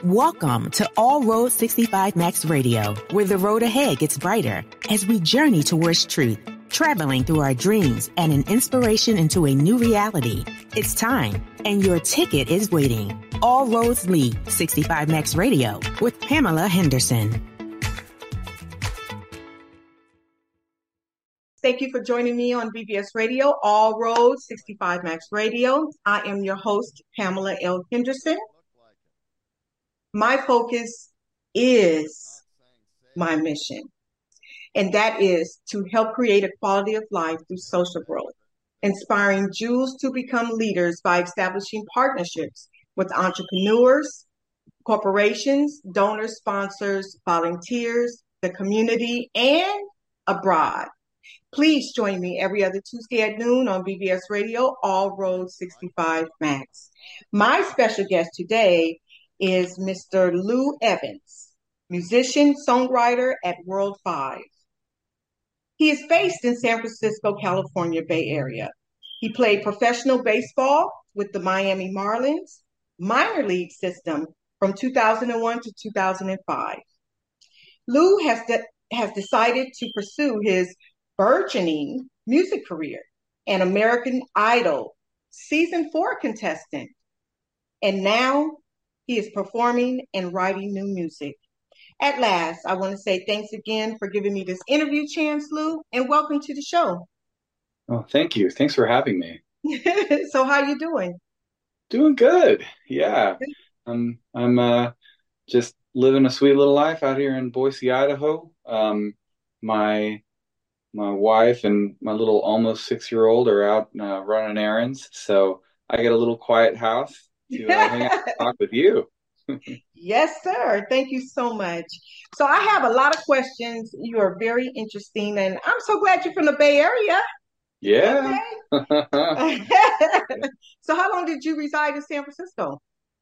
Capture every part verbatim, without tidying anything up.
Welcome to All Road sixty-five Max Radio, where the road ahead gets brighter as we journey towards truth, traveling through our dreams and an inspiration into a new reality. It's time, and your ticket is waiting. All Roads Lead sixty-five Max Radio with Pamela Henderson. Thank you for joining me on B B S Radio, All Roads sixty-five Max Radio. I am your host, Pamela L. Henderson. My focus is my mission, and that is to help create a quality of life through social growth, inspiring Jews to become leaders by establishing partnerships with entrepreneurs, corporations, donors, sponsors, volunteers, the community, and abroad. Please join me every other Tuesday at noon on B B S Radio, All Roads sixty-five Max. My special guest today is Mister Lou Evans, musician, songwriter at World Five. He is based in San Francisco, California, Bay Area. He played professional baseball with the Miami Marlins, minor league system from two thousand one to two thousand five. Lou has, de- has decided to pursue his burgeoning music career, an American Idol season four contestant. And now he is performing and writing new music. At last, I want to say thanks again for giving me this interview chance, Lou, and welcome to the show. Oh, thank you. Thanks for having me. So how you doing? Doing good. Yeah. I'm I'm uh just living a sweet little life out here in Boise, Idaho. Um my my wife and my little almost six-year-old are out uh, running errands, so I get a little quiet house to uh, hang out and talk with you. Yes, sir. Thank you so much. So I have a lot of questions. You are very interesting, and I'm so glad you're from the Bay Area. Yeah. Okay. So how long did you reside in San Francisco?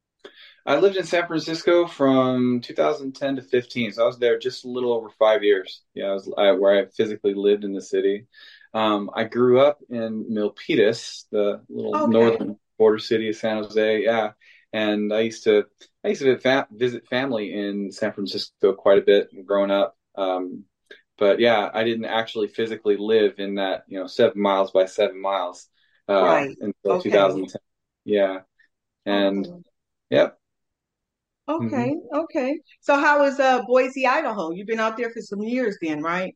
I lived in San Francisco from two thousand ten to fifteen, so I was there just a little over five years. Yeah, I was I, where I physically lived in the city. Um, I grew up in Milpitas, the little Okay. northern border city of San Jose. Yeah, and I used to I used to visit, visit family in San Francisco quite a bit growing up. Um, but yeah, I didn't actually physically live in that, you know, seven miles by seven miles uh, Right. until Okay. twenty ten. Yeah, and Okay. yep. Okay. hmm Okay. So how is uh Boise, Idaho? You've been out there for some years then, right?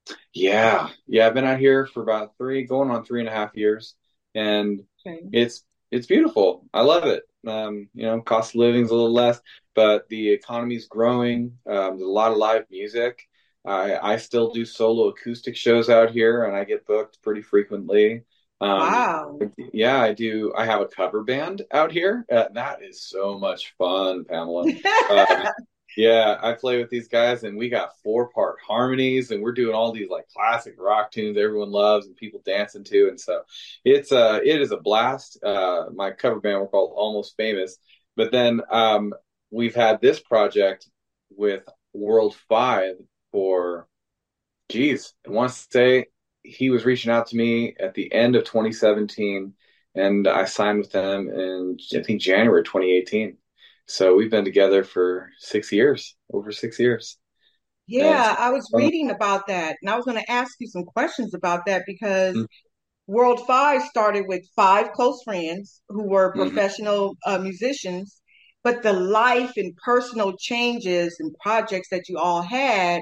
Yeah, yeah. I've been out here for about three, going on three and a half years, and Okay. it's it's beautiful. I love it. Um, you know, cost of living's a little less, but the economy's growing. Um, there's a lot of live music. I I still do solo acoustic shows out here, and I get booked pretty frequently. Um, Wow. yeah, I do. I have a cover band out here. Uh, that is so much fun, Pamela. Um, Yeah, I play with these guys and we got four part harmonies and we're doing all these like classic rock tunes everyone loves and people dancing to. And so it's uh it is a blast. Uh my cover band, we're called Almost Famous. But then um we've had this project with World Five for, geez, I want to say he was reaching out to me at the end of twenty seventeen and I signed with them in I think January twenty eighteen. So we've been together for six years, over six years. And it's Yeah, I was fun. reading about that, and I was going to ask you some questions about that because World Five started with five close friends who were Mm-hmm. professional uh, musicians, but the life and personal changes and projects that you all had,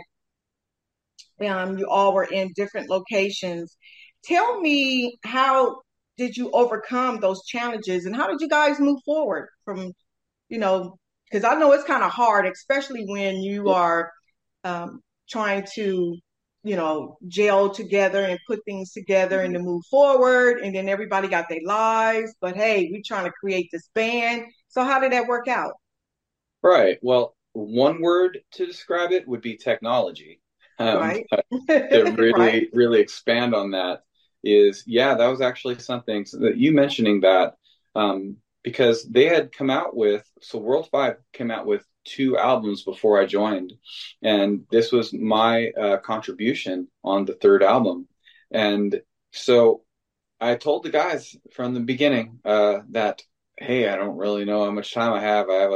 um, you all were in different locations. Tell me, how did you overcome those challenges, and how did you guys move forward from, you know, because I know it's kind of hard, especially when you are um, trying to, you know, gel together and put things together and to move forward. And then everybody got their lives, but hey, we're trying to create this band. So how did that work out? Right. Well, one word to describe it would be technology. Um, Right. but to Right. really, really expand on that is, yeah, that was actually something so that you mentioning that, um, because they had come out with, so World Five came out with two albums before I joined, and this was my uh, contribution on the third album. And so I told the guys from the beginning uh, that, hey, I don't really know how much time I have. I have a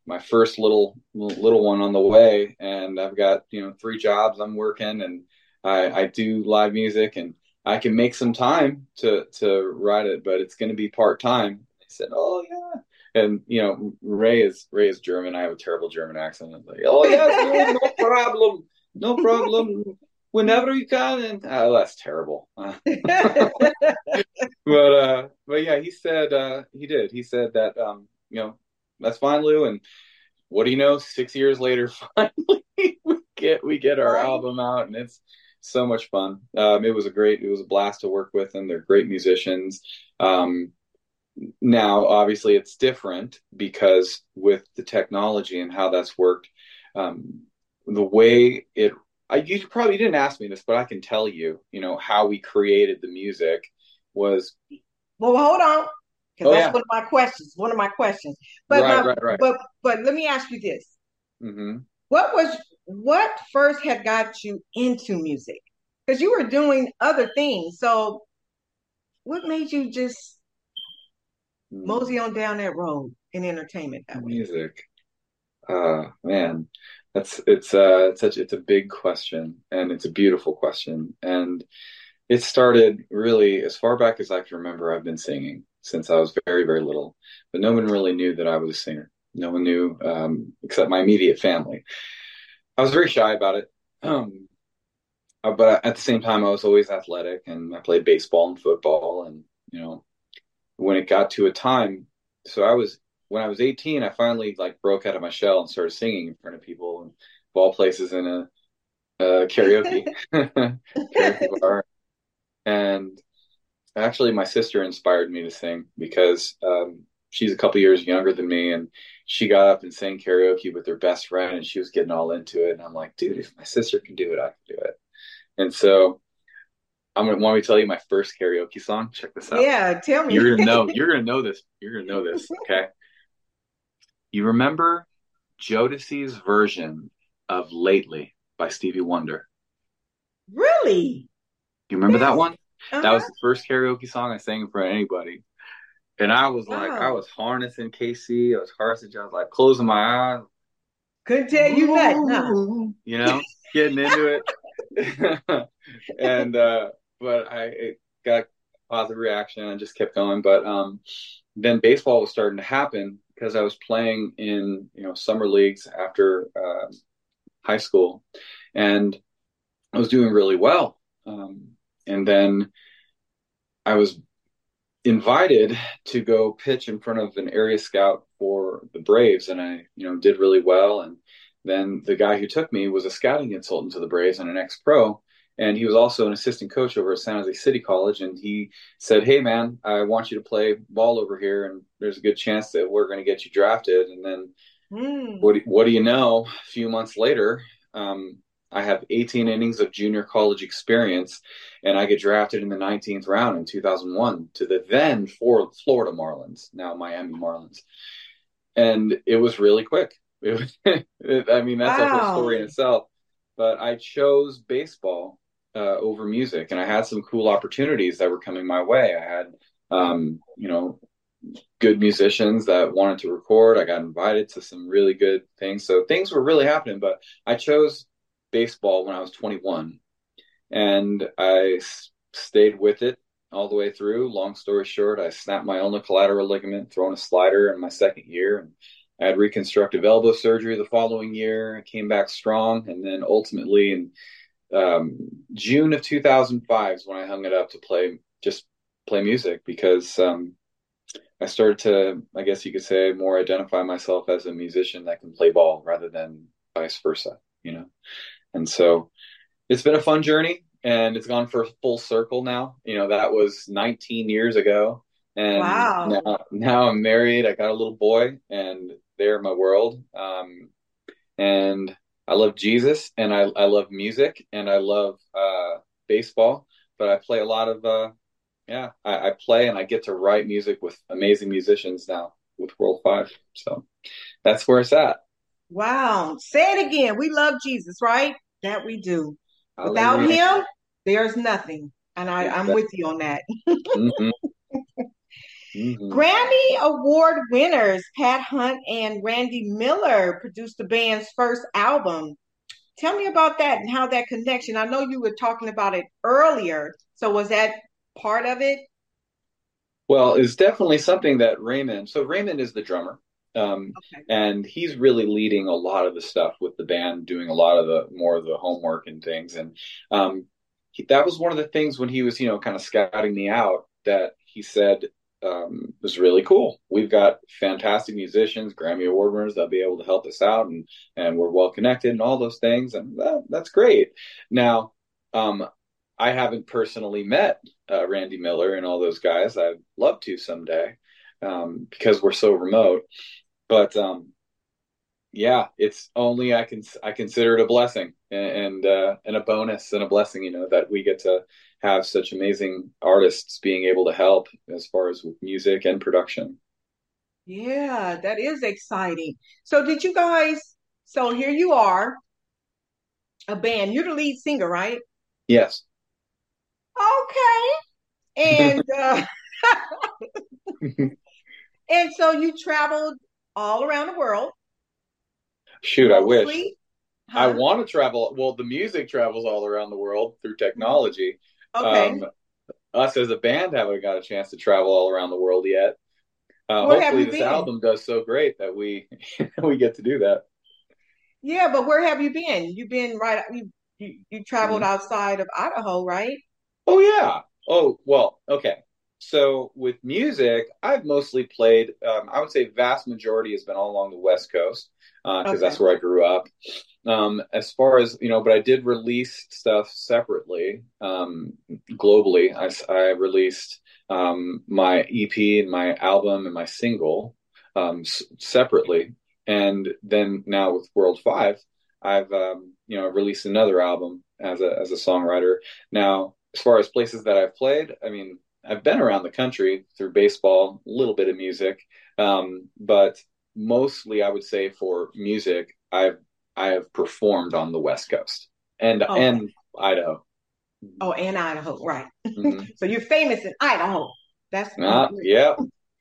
my first little little one on the way, and I've got, you know, three jobs I'm working, and I, I do live music, and I can make some time to to write it, but it's going to be part time. I said, oh yeah. And you know, Ray is Ray is German. I have a terrible German accent. I'm like, oh yes, no, no problem, no problem. Whenever you can. And oh, that's terrible. Uh, but uh, but yeah, he said uh, he did. He said that um, you know, that's fine, Lou. And what do you know? Six years later, finally we get we get our album out, and it's so much fun. Um, it was a great, it was a blast to work with them. They're great musicians. Um, Now, obviously, it's different because with the technology and how that's worked, um, the way it, I, you probably didn't ask me this, but I can tell you, you know, how we created the music was. Well, hold on, because Oh, that's yeah. one of my questions. One of my questions. But Right, my, right, right. but but let me ask you this: Mm-hmm. What was what first had got you into music? Because you were doing other things. So, what made you just mosey on down that road in entertainment that way? Music. Uh, man, that's it's uh it's such it's a big question, and it's a beautiful question. And it started really as far back as I can remember. I've been singing since I was very, very little, but no one really knew that I was a singer. No one knew, um, except my immediate family. I was very shy about it. Um, uh, but at the same time, I was always athletic, and I played baseball and football. And, you know, when it got to a time, so I was, when I was eighteen, I finally like broke out of my shell and started singing in front of people, and of all places in a, a karaoke, karaoke bar. And actually, my sister inspired me to sing because um, she's a couple years younger than me, and she got up and sang karaoke with her best friend, and she was getting all into it. And I'm like, dude, if my sister can do it, I can do it. And so I'm gonna want me to tell you my first karaoke song. Check this out. Yeah, tell me. You're gonna know. You're gonna know this. You're gonna know this. Okay. You remember Jodeci's version of "Lately" by Stevie Wonder? Really? You remember that Yes. one? Uh-huh. That was the first karaoke song I sang in front of anybody. And I was like, I Wow. was harnessing K C. I was harnessing, I was like closing my eyes. Couldn't tell you nothing, huh? You know, getting into it. And, uh, but I it got a positive reaction and just kept going. But um, then baseball was starting to happen because I was playing in, you know, summer leagues after uh, high school. And I was doing really well. Um, and then I was invited to go pitch in front of an area scout for the Braves, and I, you know, did really well. And then the guy who took me was a scouting consultant to the Braves and an ex-pro, and he was also an assistant coach over at San Jose City College. And he said, "Hey, man, I want you to play ball over here, and there's a good chance that we're going to get you drafted." And then, Mm. what what do you know? A few months later, um, I have eighteen innings of junior college experience, and I get drafted in the nineteenth round in two thousand one to the then for Florida Marlins, now Miami Marlins. And it was really quick. It was, it, I mean, that's a whole Wow. story in itself. But I chose baseball uh, over music, and I had some cool opportunities that were coming my way. I had, um, you know, good musicians that wanted to record. I got invited to some really good things. So things were really happening, but I chose baseball when I was twenty-one, and I s- stayed with it all the way through. Long story short, I snapped my ulnar collateral ligament throwing a slider in my second year, and I had reconstructive elbow surgery the following year. I came back strong, and then ultimately in um, June of two thousand five is when I hung it up to play just play music because um, I started to, I guess you could say, more identify myself as a musician that can play ball rather than vice versa, you know. And so it's been a fun journey, and it's gone for full circle now. You know, that was nineteen years ago. And Wow. now, now I'm married. I got a little boy, and they're my world. Um, and I love Jesus, and I, I love music, and I love uh, baseball. But I play a lot of, uh, yeah, I, I play and I get to write music with amazing musicians now with World Five. So that's where it's at. Wow. Say it again. We love Jesus, right? That we do. Without Hallelujah. him, there's nothing. And I, I'm with you on that. Mhm. Mm-hmm. Grammy Award winners Pat Hunt and Randy Miller produced the band's first album. Tell me about that and how that connection. I know you were talking about it earlier. So was that part of it? Well, it's definitely something that Raymond, so Raymond is the drummer. Um, Okay. and he's really leading a lot of the stuff with the band, doing a lot of the more of the homework and things. And um, he, that was one of the things when he was, you know, kind of scouting me out that he said um, was really cool. We've got fantastic musicians, Grammy Award winners that'll be able to help us out, and and we're well connected and all those things, and that, that's great. Now, um, I haven't personally met uh, Randy Miller and all those guys. I'd love to someday um, because we're so remote. But um, yeah, it's only I can I consider it a blessing and and, uh, and a bonus and a blessing, you know, that we get to have such amazing artists being able to help as far as with music and production. Yeah, that is exciting. So did you guys, so here you are, a band. You're the lead singer, right? Yes. Okay. And uh and so you traveled all around the world, Shoot, I wish. mostly, I huh? want to travel. Well, the music travels all around the world through technology. Okay. Um, us as a band haven't got a chance to travel all around the world yet. Uh, Where have hopefully, you this been? album does so great that we we get to do that. Yeah, but where have you been? You've been right, you you, you traveled Mhm. outside of Idaho, right? Oh yeah. Oh well. Okay. So with music, I've mostly played. Um, I would say vast majority has been all along the West Coast because Okay. that's where I grew up. Um, as far as you know, but I did release stuff separately, um, globally. I, I released um, my E P and my album and my single um, s- separately, and then now with World Five, I've um, you know released another album as a as a songwriter. Now, as far as places that I've played, I mean, I've been around the country through baseball, a little bit of music, um, but mostly I would say for music, I've I have performed on the West Coast and Okay. and Idaho. Oh, and Idaho, right. Mm-hmm. So you're famous in Idaho. That's Uh, yeah.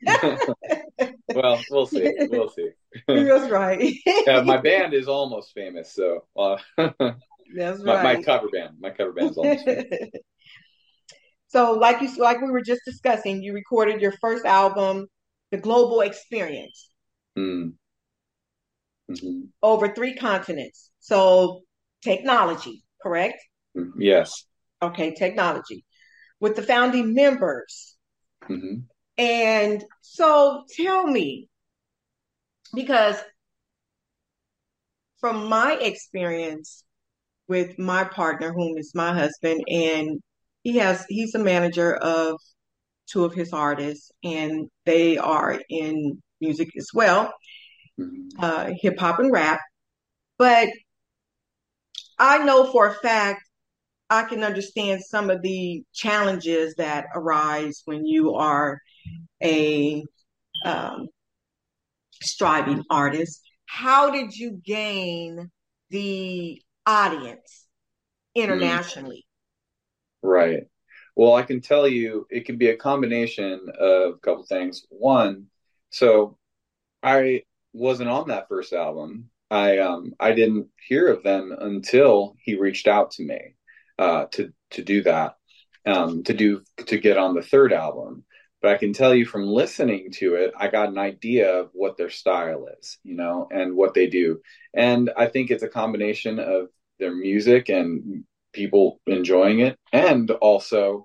Well, we'll see. We'll see. that's right. Uh, my band is almost famous, so uh, That's my my right. cover band, my cover band is almost famous. So, like you, like we were just discussing, you recorded your first album, The Global Experience, Mm, hmm over three continents. So, technology, correct? Yes. Okay, technology with the founding members. hmm And so, tell me, because from my experience with my partner, whom is my husband, and he has he's a manager of two of his artists, and they are in music as well, hmm uh, hip hop and rap. But I know for a fact I can understand some of the challenges that arise when you are a um, striving artist. How did you gain the audience Mm, internationally? right. Well, I can tell you it can be a combination of a couple things. One, so I wasn't on that first album. I um I didn't hear of them until he reached out to me uh to to do that um to do to get on the third album. But I can tell you from listening to it, I got an idea of what their style is, you know, and what they do. And I think it's a combination of their music and people enjoying it, and also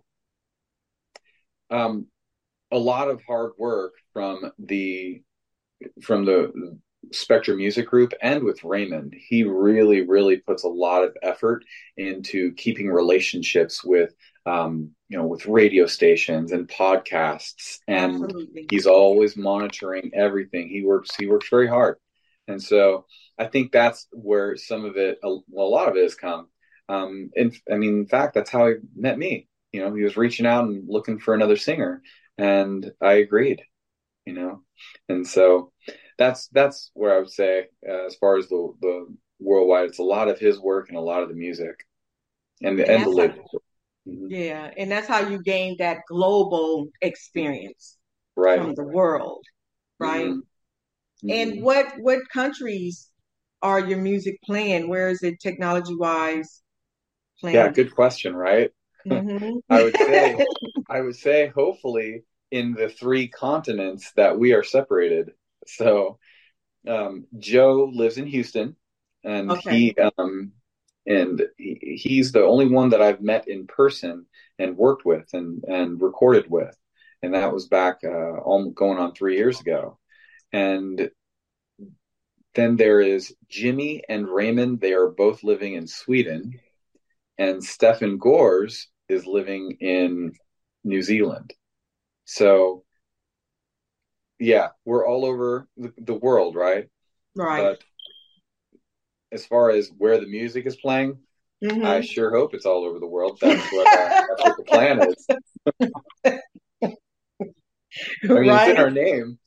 um a lot of hard work from the from the Spectrum Music Group and with Raymond. He really, really puts a lot of effort into keeping relationships with, um, you know, with radio stations and podcasts, and Absolutely. he's always monitoring everything. He works, he works very hard, and so I think that's where some of it, a, well, a lot of it has come. Um, and I mean, in fact, that's how he met me. You know, he was reaching out and looking for another singer, and I agreed. You know, and so that's that's where I would say, uh, as far as the the worldwide, it's a lot of his work and a lot of the music and the And and the that's how, label. Mhm. yeah, and that's how you gain that global experience. right. from the world, right? Mm-hmm. And Mm-hmm. what what countries are your music playing? Where is it technology wise Yeah, playing? good question, right? Mm-hmm. I would say, I would say, hopefully in the three continents that we are separated. So, um, Joe lives in Houston, and Okay. he, um, and he, he's the only one that I've met in person and worked with and and recorded with, and that was back uh, all, going on three years ago. And then there is Jimmy and Raymond. They are both living in Sweden, and Stefan Gores is living in New Zealand. So yeah, we're all over the, the world, right? Right. But as far as where the music is playing, I Mm-hmm. sure hope it's all over the world. That's what uh, that's what the plan is. I mean, it's in Right. our name.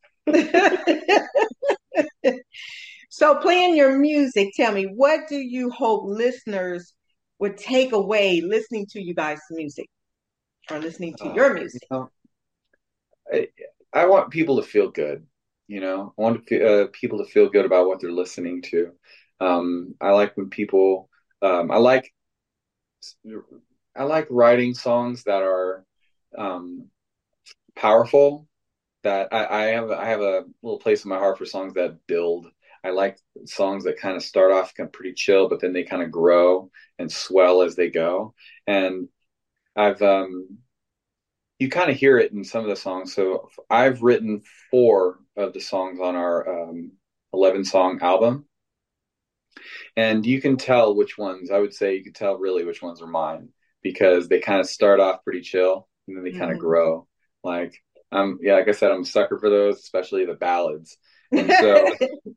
So playing your music, tell me, what do you hope listeners would take away listening to you guys' music or listening to Uh, your you music? know, I, I want people to feel good. You know, I want to, uh, people to feel good about what they're listening to. Um, I like when people. Um, I like I like writing songs that are um, powerful. That I, I have I have a little place in my heart for songs that build. I like songs that kind of start off kind of pretty chill, but then they kind of grow and swell as they go. And I've um, you kind of hear it in some of the songs. So I've written four of the songs on our um, eleven song album, and you can tell which ones. I would say you can tell really which ones are mine because they kind of start off pretty chill and then they kind of Mm-hmm. grow. Like um, yeah, like I said, I'm a sucker for those, especially the ballads. And so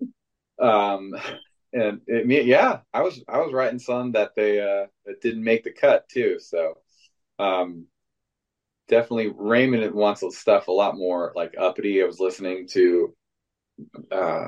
um, and it, yeah, I was I was writing some that they uh, that didn't make the cut too. So um, definitely Raymond wants stuff a lot more like uppity. I was listening to uh,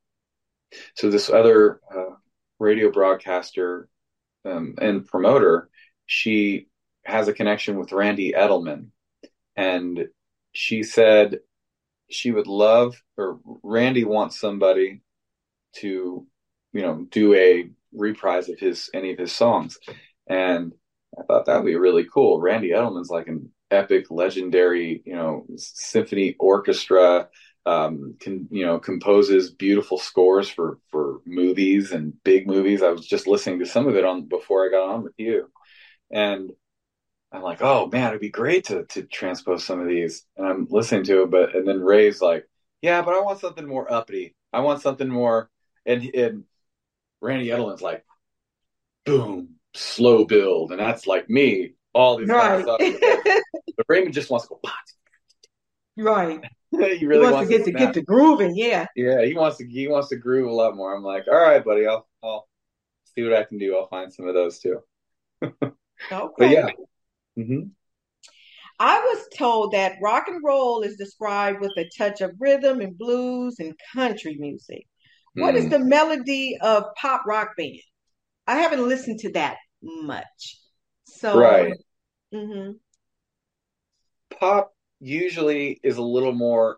so this other uh, radio broadcaster um, and promoter. She has a connection with Randy Edelman, and she said she would love, or Randy wants somebody to, you know, do a reprise of his any of his songs, and I thought that would be really cool. Randy Edelman's like an epic, legendary, you know, symphony orchestra. Um, can you know composes beautiful scores for for movies and big movies. I was just listening to some of it on before I got on with you, and I'm like, oh man, it'd be great to to transpose some of these. And I'm listening to it, but and then Ray's like, yeah, but I want something more uppity. I want something more. And and Randy Edelman's like, boom, slow build, and that's like me. All these kind of Right. stuff. But Raymond just wants to go pot. Right. He He really wants to wants to get to get snap. to grooving, yeah. Yeah, he wants to he wants to groove a lot more. I'm like, all right, buddy, I'll I'll see what I can do. I'll find some of those too. But Okay. yeah. Mm-hmm. I was told that rock and roll is described with a touch of rhythm and blues and country music. What is Mm. the melody of pop rock band? I haven't listened to that much. So, Right. hmm Pop usually is a little more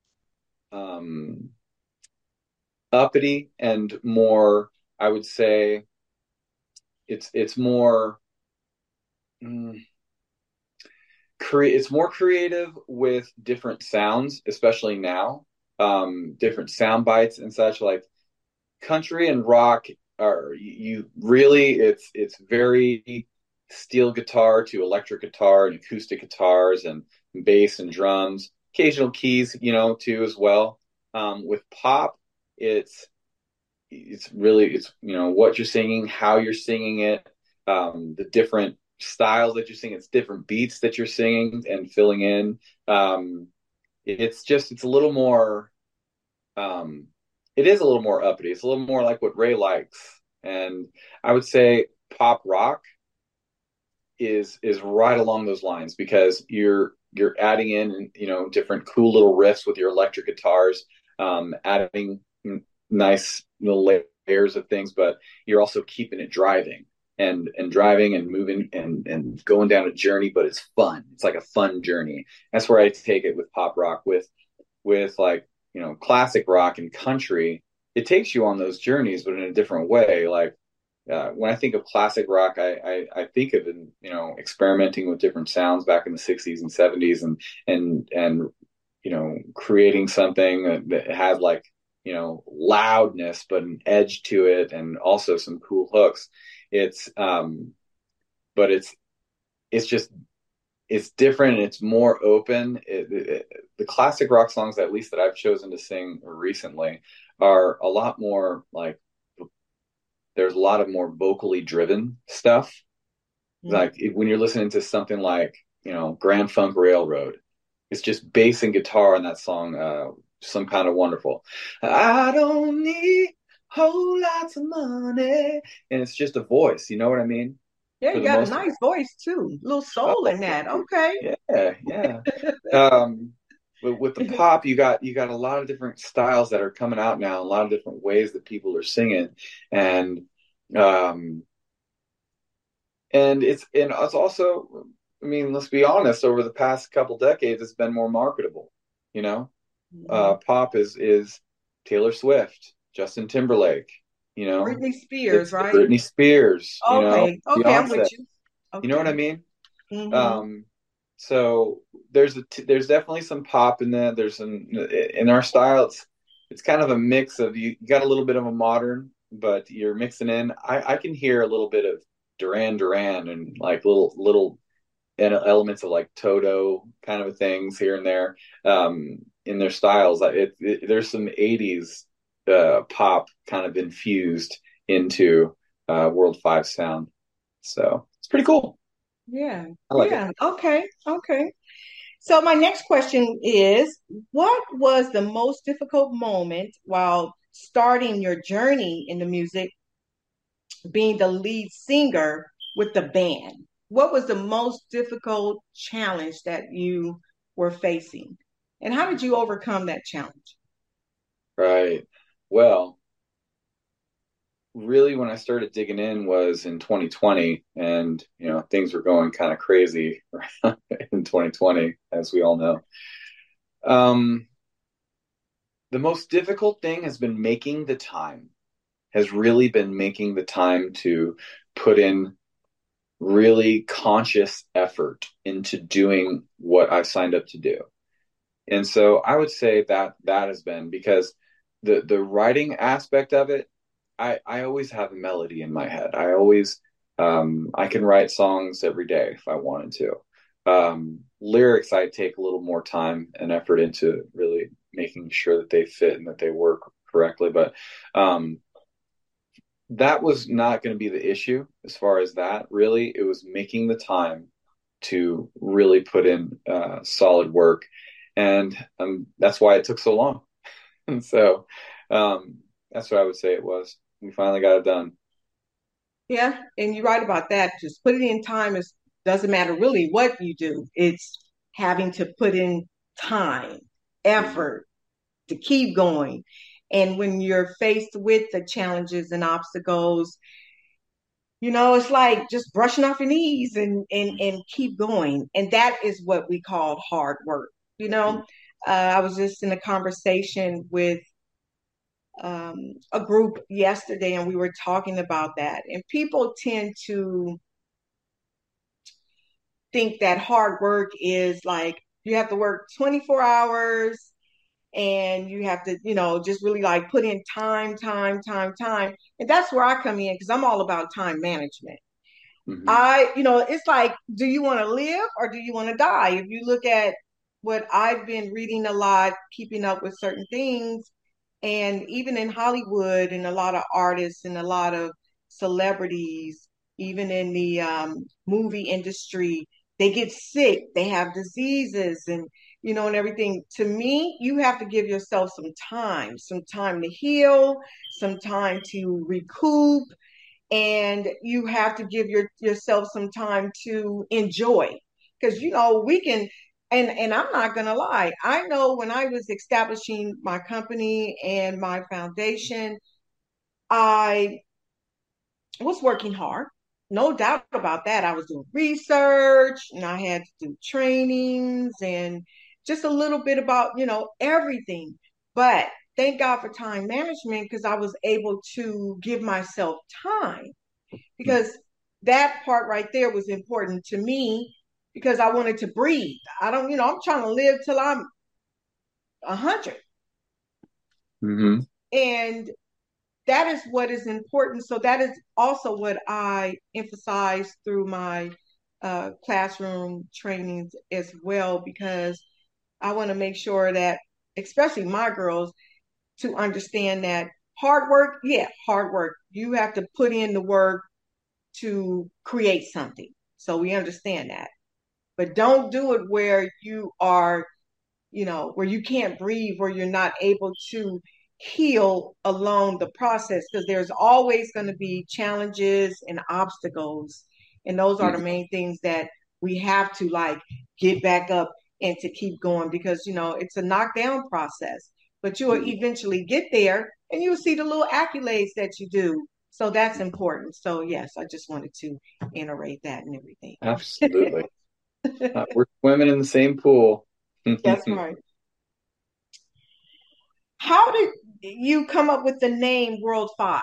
um uppity and more, I would say it's it's more mm, cre- it's more creative with different sounds, especially now. Um, different sound bites and such. Like country and rock are you really it's it's very steel guitar to electric guitar and acoustic guitars and bass and drums, occasional keys, you know, too as well. Um, with pop, it's it's really it's you know what you're singing, how you're singing it, um, the different styles that you're singing, it's different beats that you're singing and filling in. Um, it's just it's a little more um, it is a little more uppity. It's a little more like what Ray likes, and I would say pop rock is is right along those lines because you're you're adding in you know different cool little riffs with your electric guitars, um, adding nice little layers of things, but you're also keeping it driving and and driving and moving and and going down a journey, but it's fun. It's like a fun journey. That's where I take it with pop rock. With with like, you know, classic rock and country, it takes you on those journeys, but in a different way. Like uh, when I think of classic rock, I, I, I think of, you know, experimenting with different sounds back in the sixties and seventies and, and, and, you know, creating something that, that has like, you know, loudness, but an edge to it and also some cool hooks. It's, um, but it's, it's just, it's different and it's more open. It, it, the classic rock songs, at least that I've chosen to sing recently, are a lot more like, there's a lot of more vocally driven stuff. Mm-hmm. Like when you're listening to something like, you know, Grand Funk Railroad, it's just bass and guitar in that song, uh, Some Kind of Wonderful. I don't need whole lots of money. And it's just a voice, you know what I mean? Yeah, you got a nice voice too. A little soul oh, in that. Okay. Yeah, yeah. um, with, with the pop, you got you got a lot of different styles that are coming out now, a lot of different ways that people are singing, and um, and it's and it's also, I mean, let's be honest, over the past couple decades, it's been more marketable. You know, mm-hmm. uh, pop is is Taylor Swift, Justin Timberlake. You know, Britney Spears, right? Britney Spears. Okay, you know, okay, Beyonce. I'm with you. Okay. You know what I mean? Mm-hmm. Um, so there's a t- there's definitely some pop in that. There's some in our style. It's it's kind of a mix of you, you got a little bit of a modern, but you're mixing in. I, I can hear a little bit of Duran Duran and like little little elements of like Toto kind of things here and there um, in their styles. It, it, there's some eighties uh, pop kind of infused into uh, World Five sound. So it's pretty cool. Yeah. I like yeah. it. Okay. Okay. So my next question is, what was the most difficult moment while starting your journey in the music, being the lead singer with the band? What was the most difficult challenge that you were facing? And how did you overcome that challenge? Right. Well, really when I started digging in was in twenty twenty, and you know things were going kind of crazy in twenty twenty, as we all know. Um, the most difficult thing has been making the time, has really been making the time to put in really conscious effort into doing what I've signed up to do. And so I would say that that has been, because the the writing aspect of it, I, I always have a melody in my head. I always, um, I can write songs every day if I wanted to. Um, lyrics, I take a little more time and effort into really making sure that they fit and that they work correctly. But um, that was not going to be the issue as far as that. Really, it was making the time to really put in uh, solid work. And um, that's why it took so long. And so um, that's what I would say it was. We finally got it done. Yeah, and you're right about that. Just putting in time is doesn't matter really what you do. It's having to put in time, effort to keep going. And when you're faced with the challenges and obstacles, you know, it's like just brushing off your knees and and and keep going. And that is what we call hard work. You know, uh, I was just in a conversation with um, a group yesterday, and we were talking about that. And people tend to think that hard work is like you have to work twenty-four hours and you have to, you know, just really like put in time, time, time, time. And that's where I come in because I'm all about time management. Mm-hmm. I, you know, it's like, do you want to live or do you want to die? If you look at what I've been reading a lot, keeping up with certain things, and even in Hollywood and a lot of artists and a lot of celebrities, even in the um, movie industry, they get sick, they have diseases and, you know, and everything. To me, you have to give yourself some time, some time to heal, some time to recoup, and you have to give your, yourself some time to enjoy. Because, you know, we can, and, and I'm not going to lie, I know when I was establishing my company and my foundation, I was working hard. No doubt about that. I was doing research and I had to do trainings and just a little bit about, you know, everything. But thank God for time management because I was able to give myself time because that part right there was important to me because I wanted to breathe. I don't, you know, I'm trying to live till I'm a hundred. Mm-hmm. And that is what is important. So that is also what I emphasize through my uh, classroom trainings as well, because I want to make sure that, especially my girls, to understand that hard work, yeah, hard work. You have to put in the work to create something. So we understand that. But don't do it where you are, you know, where you can't breathe, where you're not able to heal along the process, because there's always going to be challenges and obstacles. And those are the main things that we have to like get back up and to keep going because, you know, it's a knockdown process, but you will eventually get there and you'll see the little accolades that you do. So that's important. So yes, I just wanted to iterate that and everything. Absolutely. uh, we're swimming in the same pool. That's right. How did you come up with the name World Five?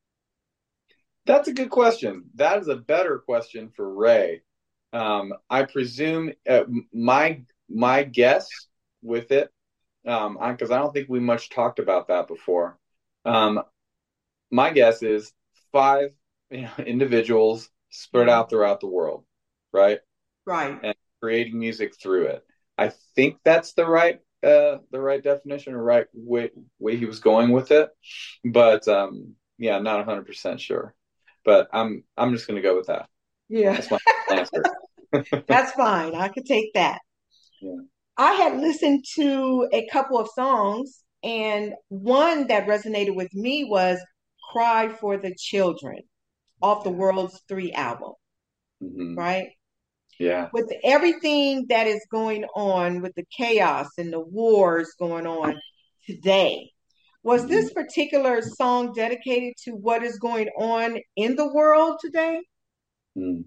That's a good question. That is a better question for Ray. Um, I presume uh, my my guess with it, um, because I, I don't think we much talked about that before. Um, my guess is five, you know, individuals spread out throughout the world, right? Right. And creating music through it. I think that's the right uh, the right definition or right way way he was going with it, but um, yeah, not one hundred percent sure. But I'm I'm just going to go with that. Yeah, that's my answer. That's fine. I could take that. Yeah. I had listened to a couple of songs, and one that resonated with me was "Cry for the Children" off the World's Three album. Mm-hmm. Right. Yeah. With everything that is going on, with the chaos and the wars going on today, was mm-hmm. this particular song dedicated to what is going on in the world today? Mm.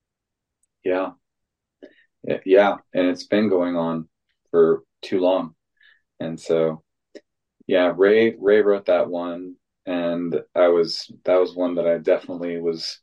Yeah. Yeah. And it's been going on for too long. And so, yeah, Ray, Ray wrote that one. And I was, that was one that I definitely was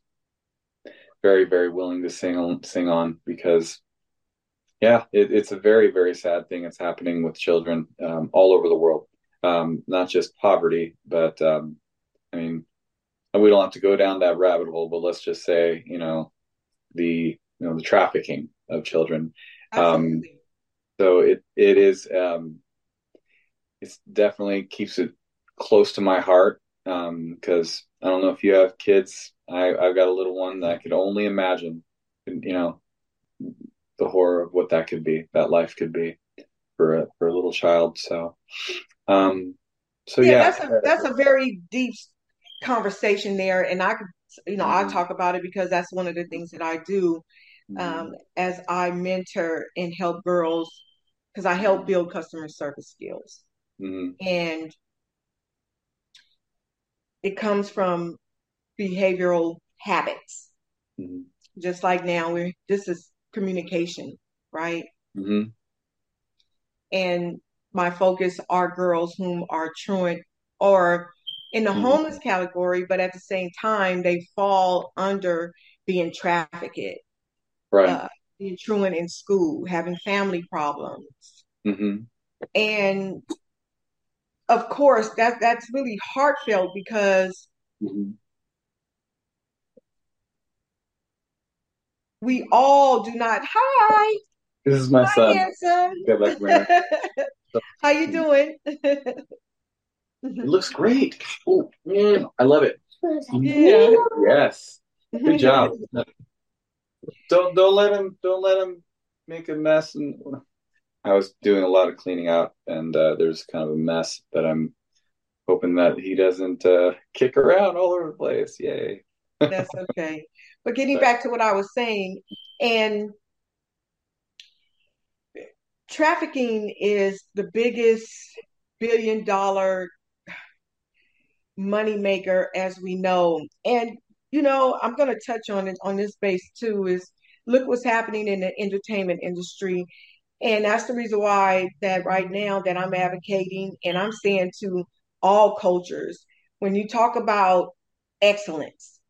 very, very willing to sing on, sing on because, yeah, it, it's a very, very sad thing that's happening with children um, all over the world. Um, not just poverty, but um, I mean, we don't have to go down that rabbit hole, but let's just say, you know, the you know the trafficking of children. Um, so it it is um, it's definitely keeps it close to my heart because um, I don't know if you have kids. I, I've got a little one that I could only imagine, you know, the horror of what that could be, that life could be for a for a little child. So, um, so yeah, yeah, that's a that's a very deep conversation there, and I could, you know, mm-hmm. I talk about it because that's one of the things that I do um, mm-hmm. as I mentor and help girls because I help build customer service skills, mm-hmm. and it comes from behavioral habits. Mm-hmm. Just like now, we're this is communication, right? Mm-hmm. And my focus are girls whom are truant or in the mm-hmm. homeless category, but at the same time, they fall under being trafficked, right? Uh, being truant in school, having family problems, mm-hmm. and of course, that that's really heartfelt because mm-hmm. we all do not. Hi, this is my Hi, son. Handsome. How you doing? It looks great. Oh, yeah, I love it. Yeah. Yes. Good job. don't don't let him don't let him make a mess. And I was doing a lot of cleaning out, and uh, there's kind of a mess that I'm hoping that he doesn't uh, kick around all over the place. Yay. That's okay. But getting back to what I was saying, and trafficking is the biggest billion dollar money maker as we know. And, you know, I'm going to touch on it on this base too is look what's happening in the entertainment industry. And that's the reason why that right now that I'm advocating and I'm saying to all cultures, when you talk about excellence,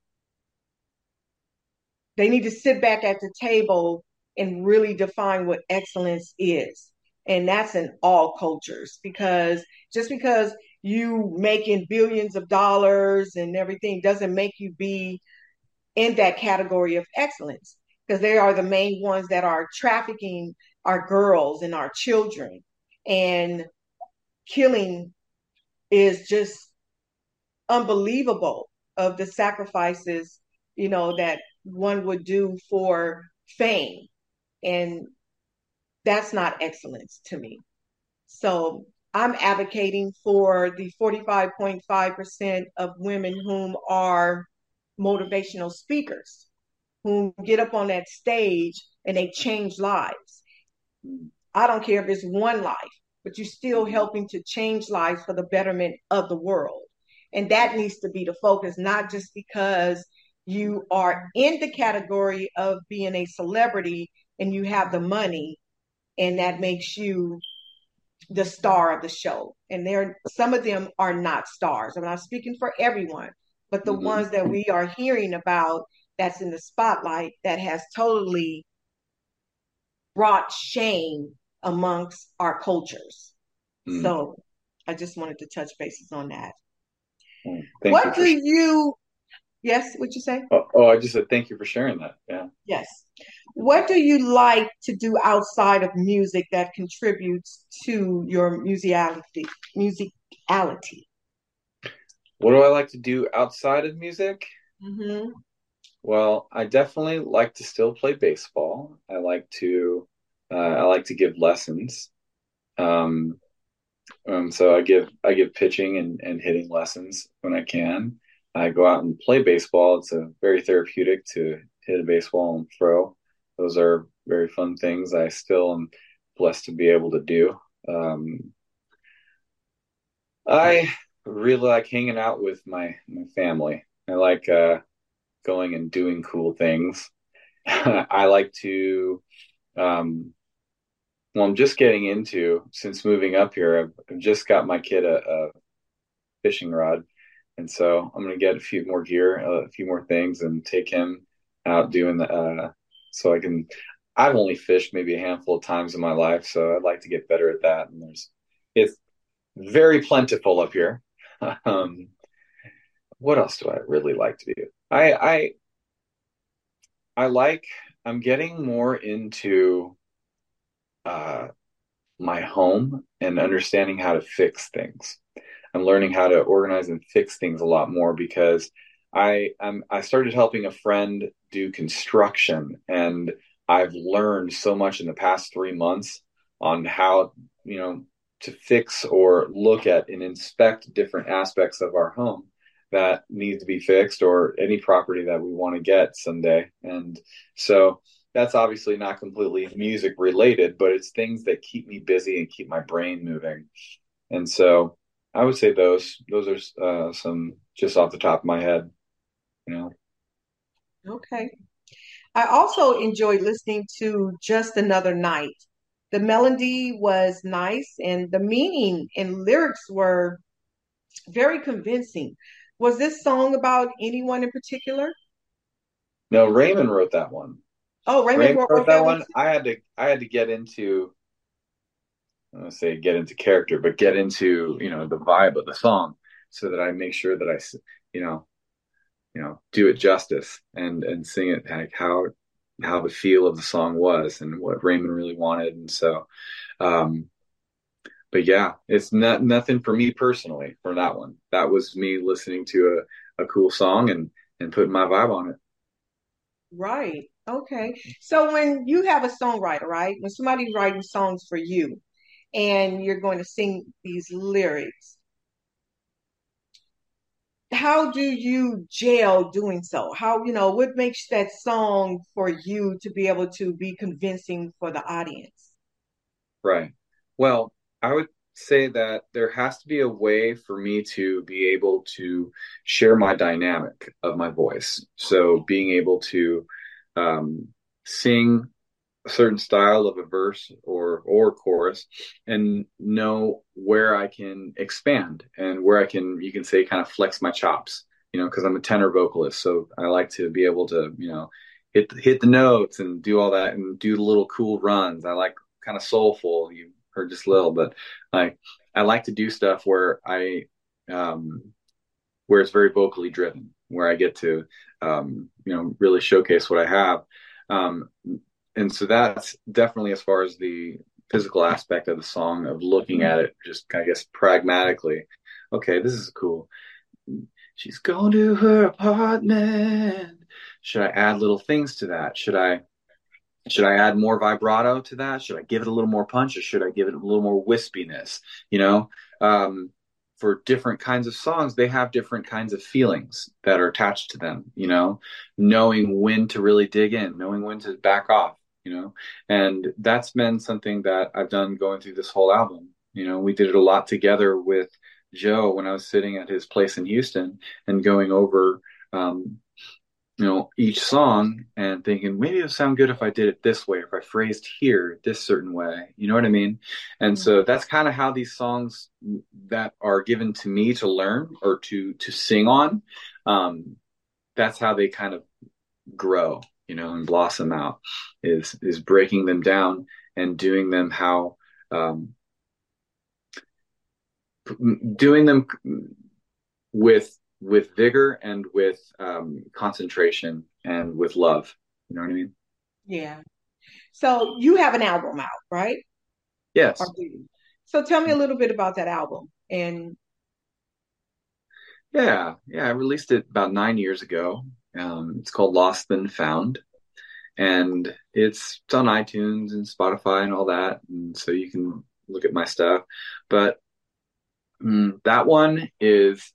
they need to sit back at the table and really define what excellence is. And that's in all cultures because just because you making billions of dollars and everything doesn't make you be in that category of excellence because they are the main ones that are trafficking our girls and our children and killing is just unbelievable of the sacrifices, you know, that one would do for fame. And that's not excellence to me. So I'm advocating for the forty-five point five percent of women whom are motivational speakers, who get up on that stage and they change lives. I don't care if it's one life, but you're still helping to change lives for the betterment of the world. And that needs to be the focus, not just because you are in the category of being a celebrity and you have the money and that makes you the star of the show. And there, some of them are not stars. I'm not speaking for everyone, but the mm-hmm. ones that we are hearing about that's in the spotlight that has totally brought shame amongst our cultures. Mm. So I just wanted to touch bases on that. Thank what you do you, yes, what'd you say? Oh, oh, I just said thank you for sharing that. Yeah. Yes. What do you like to do outside of music that contributes to your musicality? Musicality. What do I like to do outside of music? Mm-hmm. Well, I definitely like to still play baseball. I like to, uh, I like to give lessons. Um, um, so I give I give pitching and, and hitting lessons when I can. I go out and play baseball. It's a very therapeutic to hit a baseball and throw. Those are very fun things I still am blessed to be able to do. Um, I really like hanging out with my, my family. I like uh, going and doing cool things. I like to, um, well, I'm just getting into, since moving up here, I've, I've just got my kid a, a fishing rod. And so I'm going to get a few more gear, uh, a few more things and take him out doing the, uh, so I can, I've only fished maybe a handful of times in my life. So I'd like to get better at that. And there's, it's very plentiful up here. um, what else do I really like to do? I, I, I like, I'm getting more into, uh, my home and understanding how to fix things. I'm learning how to organize and fix things a lot more because I I'm, I started helping a friend do construction, and I've learned so much in the past three months on how, you know, to fix or look at and inspect different aspects of our home that need to be fixed or any property that we want to get someday. And so that's obviously not completely music related, but it's things that keep me busy and keep my brain moving. And so I would say those those are uh, some just off the top of my head, you know. Okay. I also enjoyed listening to Just Another Night. The melody was nice and the meaning and lyrics were very convincing. Was this song about anyone in particular? No, Raymond wrote that one. Oh, Raymond, Raymond wrote, wrote that, that one. one I had to I had to get into I don't say get into character, but get into, you know, the vibe of the song so that I make sure that I, you know, you know, do it justice and, and sing it like how, how the feel of the song was and what Raymond really wanted. And so, um, but yeah, it's not nothing for me personally for that one. That was me listening to a, a cool song and, and putting my vibe on it. Right. Okay. So when you have a songwriter, right? When somebody's writing songs for you, and you're going to sing these lyrics, how do you gel doing so? How, you know, what makes that song for you to be able to be convincing for the audience? Right. Well, I would say that there has to be a way for me to be able to share my dynamic of my voice. So being able to um, sing a certain style of a verse or or chorus, and know where I can expand and where I can, you can say, kind of flex my chops, you know, because I'm a tenor vocalist, so I like to be able to, you know, hit hit the notes and do all that and do the little cool runs. I like kind of soulful. You heard just a little, but like I like to do stuff where I um where it's very vocally driven, where I get to um you know really showcase what I have. Um and so that's definitely as far as the physical aspect of the song, of looking at it just, I guess, pragmatically. Okay, this is cool. She's going to her apartment. Should I add little things to that? Should I should I add more vibrato to that? Should I give it a little more punch, or should I give it a little more wispiness? You know, um, for different kinds of songs, they have different kinds of feelings that are attached to them. You know, knowing when to really dig in, knowing when to back off. You know, and that's been something that I've done going through this whole album. You know, we did it a lot together with Joe when I was sitting at his place in Houston and going over, um, you know, each song and thinking, maybe it would sound good if I did it this way, if I phrased here this certain way. You know what I mean? And so that's kind of how these songs that are given to me to learn or to to sing on, um, that's how they kind of grow, you know, and blossom out, is is breaking them down and doing them how um, doing them with with vigor and with um, concentration and with love. You know what I mean? Yeah. So you have an album out, right? Or Yes. do you? So tell me a little bit about that album. And Yeah. Yeah. I released it about nine years ago. Um, it's called Lost Then Found, and it's, it's on iTunes and Spotify and all that, and so you can look at my stuff. But mm, that one is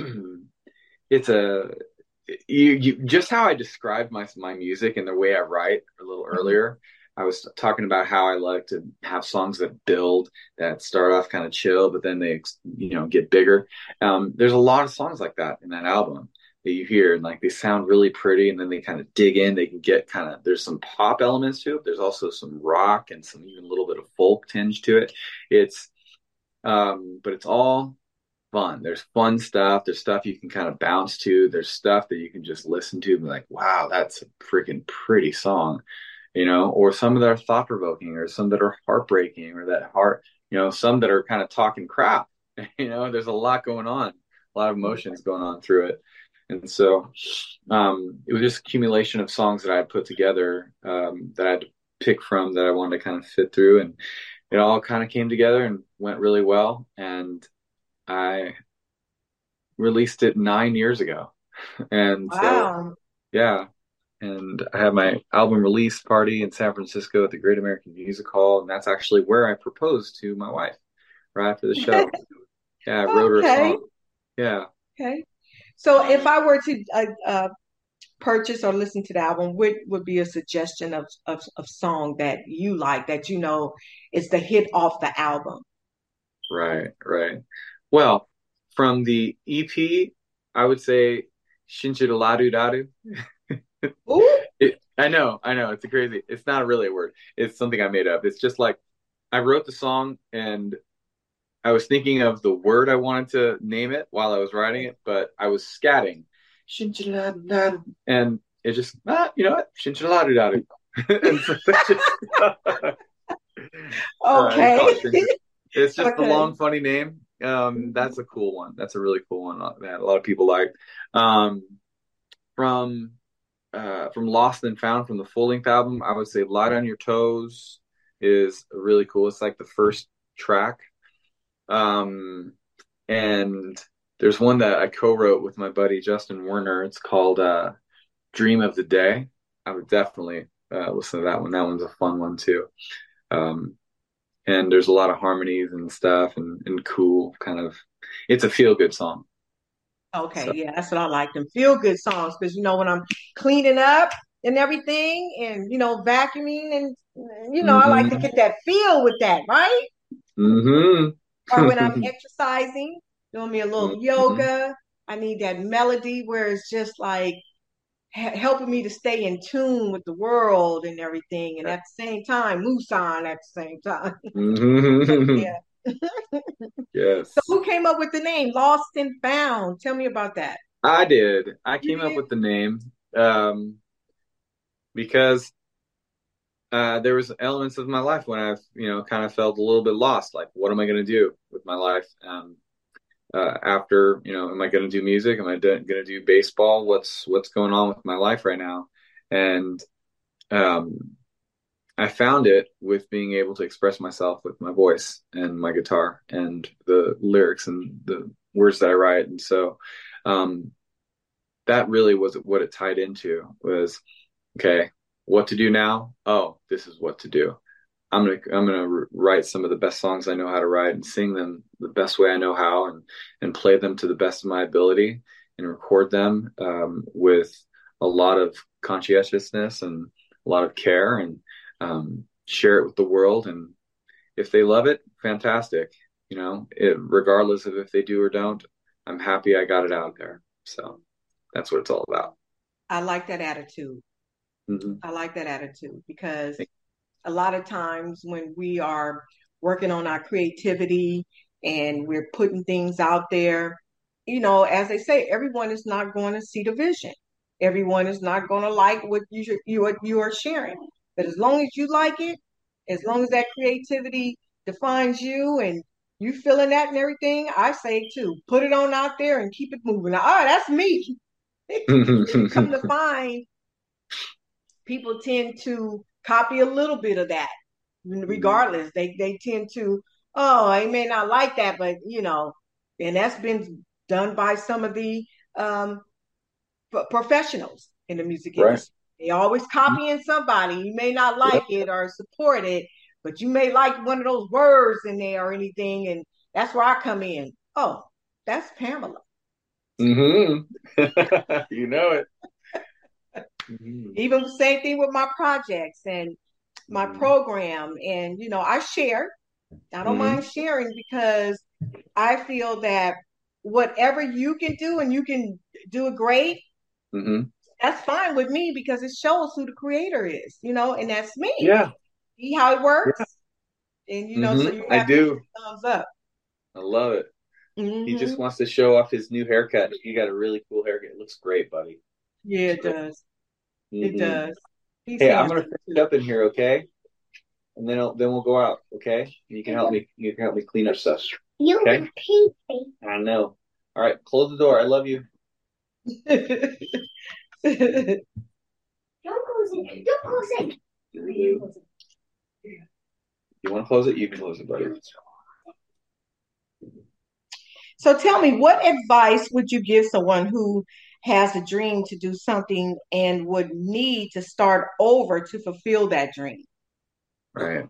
it's a you, you just how I described my my music and the way I write a little Mhm. earlier. I was talking about how I like to have songs that build, that start off kind of chill, but then they, you know, get bigger. Um, there's a lot of songs like that in that album that you hear, and like they sound really pretty, and then they kind of dig in. They can get kind of, there's some pop elements to it. There's also some rock and some even a little bit of folk tinge to it. It's um, but it's all fun. There's fun stuff. There's stuff you can kind of bounce to. There's stuff that you can just listen to and be like, wow, that's a freaking pretty song, you know, or some that are thought provoking, or some that are heartbreaking, or that heart, you know, some that are kind of talking crap. You know, there's a lot going on, a lot of emotions going on through it. And so um, it was just accumulation of songs that I had put together, um, that I had to pick from, that I wanted to kind of fit through. And it all kind of came together and went really well. And I released it nine years ago. And so, Wow. yeah. And I had my album release party in San Francisco at the Great American Music Hall. And that's actually where I proposed to my wife right after the show. Yeah, I wrote her a Okay. song. Yeah. Okay. So if I were to uh, uh, purchase or listen to the album, what would be a suggestion of, of of song that you like, that you know is the hit off the album? Right, right. Well, from the E P, I would say Shinchidaladu Dadu. Ooh. It, I know, I know. It's a crazy. It's not really a word. It's something I made up. It's just like I wrote the song and I was thinking of the word I wanted to name it while I was writing it, but I was scatting. Shinchiladu, and it just, ah, you know what? Shinchiladu Dadu. And so it's just, uh, Okay. it's, it's just the Okay. long, funny name. Um, that's a cool one. That's a really cool one that a lot of people like. Um, from uh, from Lost and Found, from the full length album, I would say Light on Your Toes is really cool. It's like the first track. Um, and there's one that I co-wrote with my buddy Justin Werner. It's called uh, Dream of the Day. I would definitely uh, listen to that one. That one's a fun one too. Um, and there's a lot of harmonies and stuff, and, and cool kind of. It's a feel good song. Okay, So. yeah, that's what I like, them feel good songs, because you know when I'm cleaning up and everything, and you know vacuuming, and you know I like to Mm-hmm. get that feel with that, right? Or when I'm Mm-hmm. exercising, doing me a little Mm-hmm. yoga, I need that melody where it's just like ha- helping me to stay in tune with the world and everything. And Yeah. at the same time, Musan at the same time. Mm-hmm. Yeah. So Yes. who came up with the name Lost and Found? Tell me about that. I did. I You came up did? with the name um, because uh, there was elements of my life when I've, you know, kind of felt a little bit lost. Like, what am I going to do with my life? Um, uh, after, you know, am I going to do music? Am I going to do baseball? What's what's going on with my life right now? And um, I found it with being able to express myself with my voice and my guitar and the lyrics and the words that I write. And so um, that really was what it tied into was, okay, what to do now? Oh, this is what to do. I'm gonna I'm gonna write some of the best songs I know how to write and sing them the best way I know how and and play them to the best of my ability and record them um, with a lot of conscientiousness and a lot of care and um, share it with the world. And if they love it, fantastic. You know, it, regardless of if they do or don't, I'm happy I got it out there. So that's what it's all about. I like that attitude. Mm-hmm. I like that attitude because a lot of times when we are working on our creativity and we're putting things out there, you know, as they say, everyone is not going to see the vision. Everyone is not going to like what you you what you are sharing. But as long as you like it, as long as that creativity defines you and you feeling that and everything, I say too, put it on out there and keep it moving. Ah, that's me. Come to find, people tend to copy a little bit of that regardless. They they tend to, oh, I may not like that, but you know, and that's been done by some of the um, professionals in the music Right. industry. They always copying somebody. You may not like Yep. it or support it, but you may like one of those words in there or anything, and that's where I come in. Oh, that's Pamela. Mm-hmm. You know it. Mm-hmm. Even the same thing with my projects and my Mm-hmm. program, and you know, I share. I don't Mm-hmm. mind sharing because I feel that whatever you can do and you can do it great, Mm-hmm. that's fine with me because it shows who the creator is, you know, and that's me. Yeah. See how it Yeah. works? And you know, so Mm-hmm. you I have to give do. a thumbs up. I love it. He just Hmm. wants to show off his new haircut. You got a really cool haircut. It looks great, buddy. Yeah, Looks it great. does. It Mm-hmm. does. He's Hey, I'm gonna handsome finish too. up in here, okay? And then I'll, then we'll go out, okay? And you can help me. You can help me clean up stuff. You Okay? pee. I know. All right, close the door. I love you. Don't close it. Don't close it. You, you want to close it? You can close it, buddy. So tell me, what advice would you give someone who has a dream to do something and would need to start over to fulfill that dream? Right.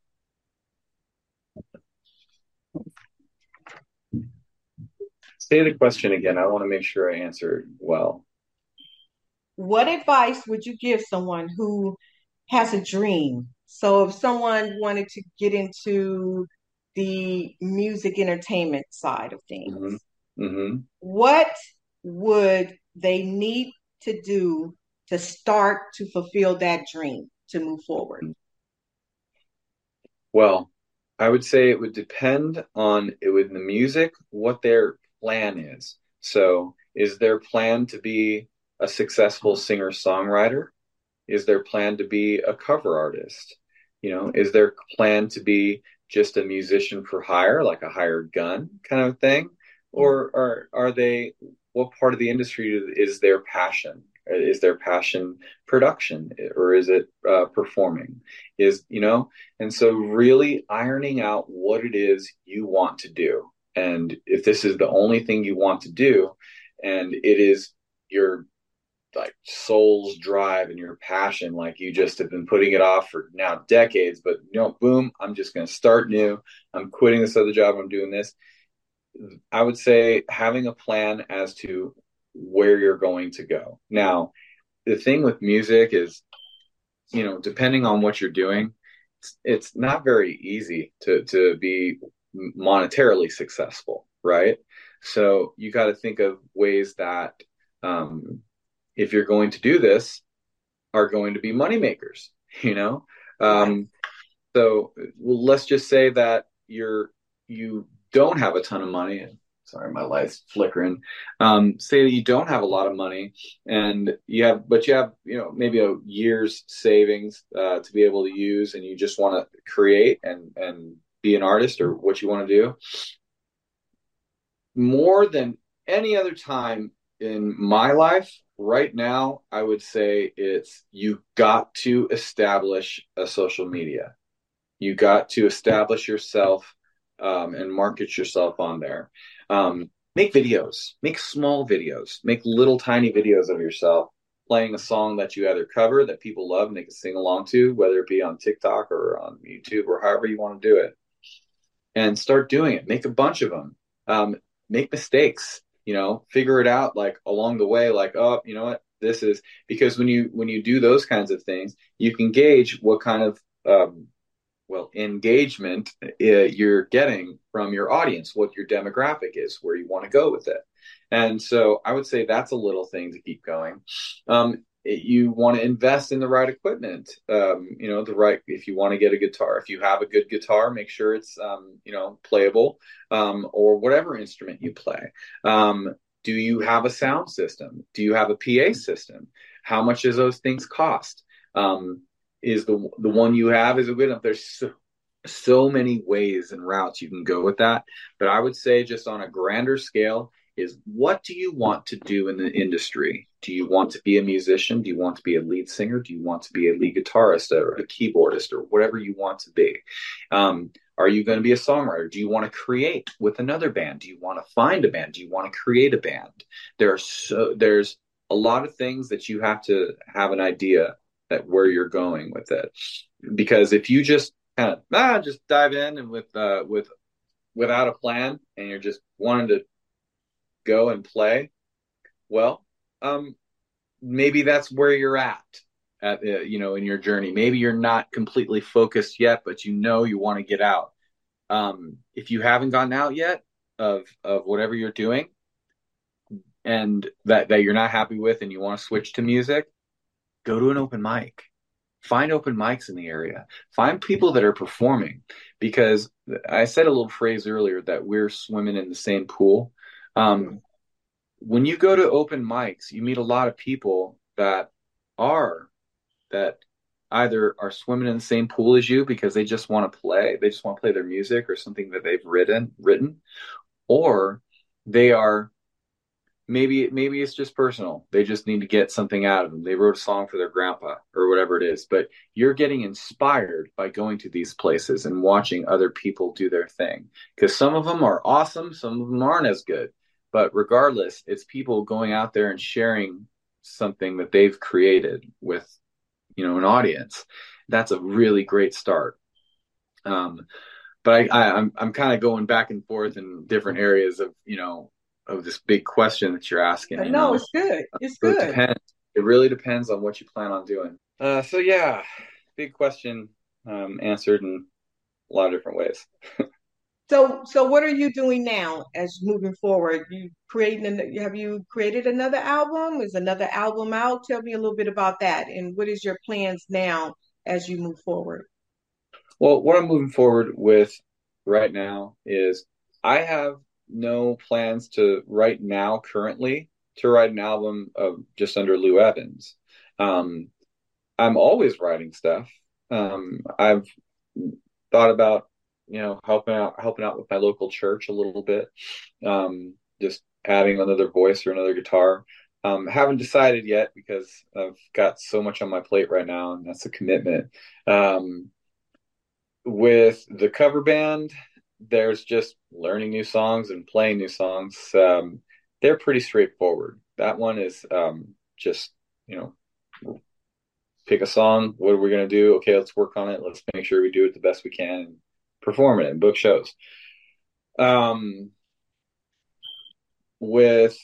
Say the question again. I want to make sure I answer it well. What advice would you give someone who has a dream? So if someone wanted to get into the music entertainment side of things, Mm-hmm. Mm-hmm. what would they need to do to start to fulfill that dream to move forward? Well, I would say it would depend on it with the music, what their plan is. So, is their plan to be a successful singer-songwriter? Is their plan to be a cover artist? You know, is their plan to be just a musician for hire, like a hired gun kind of thing? Or are are they, what part of the industry is their passion? Is their passion production or is it uh, performing? Is, you know, and so really ironing out what it is you want to do. And if this is the only thing you want to do, and it is your like soul's drive and your passion, like you just have been putting it off for now decades, but you know, boom, I'm just going to start new. I'm quitting this other job. I'm doing this. I would say having a plan as to where you're going to go. Now, the thing with music is, you know, depending on what you're doing, it's, it's not very easy to, to be monetarily successful, right? So you got to think of ways that, um, if you're going to do this, are going to be money makers, you know? Um, so well, let's just say that you're, you don't have a ton of money. Sorry, my light's flickering. Um, say that you don't have a lot of money and you have, but you have, you know, maybe a year's savings uh, to be able to use, and you just want to create and, and be an artist or what you want to do. More than any other time in my life, right now, I would say it's you got to establish a social media. You got to establish yourself um, and market yourself on there. Um, make videos, make small videos, make little tiny videos of yourself playing a song that you either cover that people love and they can sing along to, whether it be on TikTok or on YouTube or however you want to do it. And start doing it. Make a bunch of them. Um, make mistakes, you know, figure it out like along the way, like, oh, you know what, this is because when you, when you do those kinds of things, you can gauge what kind of, um, well, engagement uh, you're getting from your audience, what your demographic is, where you want to go with it. And so I would say that's a little thing to keep going. Um, you want to invest in the right equipment, um, you know, the right, if you want to get a guitar, if you have a good guitar, make sure it's, um, you know, playable, um, or whatever instrument you play. Um, do you have a sound system? Do you have a P A system? How much does those things cost? Um, is the, the one you have, is it good enough? There's so, so many ways and routes you can go with that. But I would say just on a grander scale, is what do you want to do in the industry? Do you want to be a musician? Do you want to be a lead singer? Do you want to be a lead guitarist or a keyboardist or whatever you want to be? Um, are you going to be a songwriter? Do you want to create with another band? Do you want to find a band? Do you want to create a band? There are so there's a lot of things that you have to have an idea that where you're going with it. Because if you just kind of ah, just dive in and with uh, with without a plan and you're just wanting to go and play, well, um, maybe that's where you're at, at uh, you know, in your journey. Maybe you're not completely focused yet, but you know you want to get out. Um, if you haven't gotten out yet of of whatever you're doing, and that that you're not happy with, and you want to switch to music, go to an open mic. Find open mics in the area. Find people that are performing, because I said a little phrase earlier that we're swimming in the same pool. Um, when you go to open mics, you meet a lot of people that are, that either are swimming in the same pool as you because they just want to play, they just want to play their music or something that they've written, written, or they are, maybe, maybe it's just personal. They just need to get something out of them. They wrote a song for their grandpa or whatever it is, but you're getting inspired by going to these places and watching other people do their thing, because some of them are awesome. Some of them aren't as good. But regardless, it's people going out there and sharing something that they've created with, you know, an audience. That's a really great start. Um, but I, I, I'm I'm kind of going back and forth in different areas of, you know, of this big question that you're asking. You no, know? it's good. It's so good. It depends. It really depends on what you plan on doing. Uh, so yeah, big question, um, answered in a lot of different ways. So, so what are you doing now as moving forward? You creating? An, have you created another album? Is another album out? Tell me a little bit about that, and what is your plans now as you move forward? Well, what I'm moving forward with right now is I have no plans to right now currently to write an album of just under Lou Evans. Um, I'm always writing stuff. Um, I've thought about, you know, helping out, helping out with my local church a little bit. Um, just adding another voice or another guitar. Um, haven't decided yet because I've got so much on my plate right now, and that's a commitment. Um, with the cover band, there's just learning new songs and playing new songs. Um, they're pretty straightforward. That one is um, just, you know, pick a song. What are we going to do? Okay, let's work on it. Let's make sure we do it the best we can and perform it and book shows. Um, with,